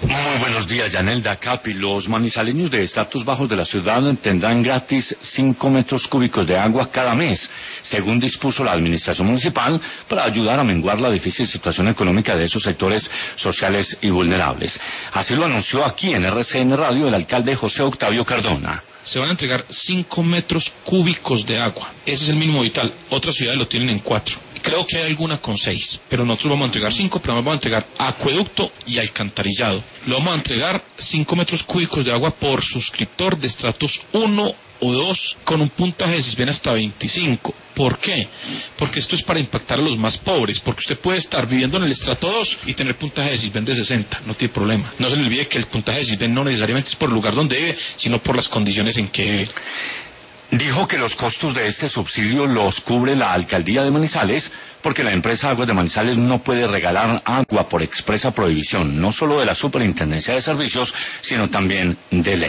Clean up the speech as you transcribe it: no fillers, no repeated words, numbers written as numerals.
Muy buenos días, Yanelda, Capi. Los manizaleños de estratos bajos de la ciudad tendrán gratis 5 metros cúbicos de agua cada mes, según dispuso la administración municipal, para ayudar a menguar la difícil situación económica de esos sectores sociales y vulnerables. Así lo anunció aquí en RCN Radio el alcalde José Octavio Cardona. Se van a entregar 5 metros cúbicos de agua. Ese es el mínimo vital. Otras ciudades lo tienen en 4. Creo que hay alguna con 6, pero nosotros vamos a entregar 5, pero vamos a entregar acueducto y alcantarillado. Lo vamos a entregar 5 metros cúbicos de agua por suscriptor de estratos 1 o 2 con un puntaje de Sisbén hasta 25. ¿Por qué? Porque esto es para impactar a los más pobres, porque usted puede estar viviendo en el estrato 2 y tener puntaje de Sisbén de 60, no tiene problema. No se le olvide que el puntaje de Sisbén no necesariamente es por el lugar donde vive, sino por las condiciones en que vive. Dijo que los costos de este subsidio los cubre la alcaldía de Manizales, porque la empresa Aguas de Manizales no puede regalar agua por expresa prohibición, no solo de la Superintendencia de Servicios, sino también de ley.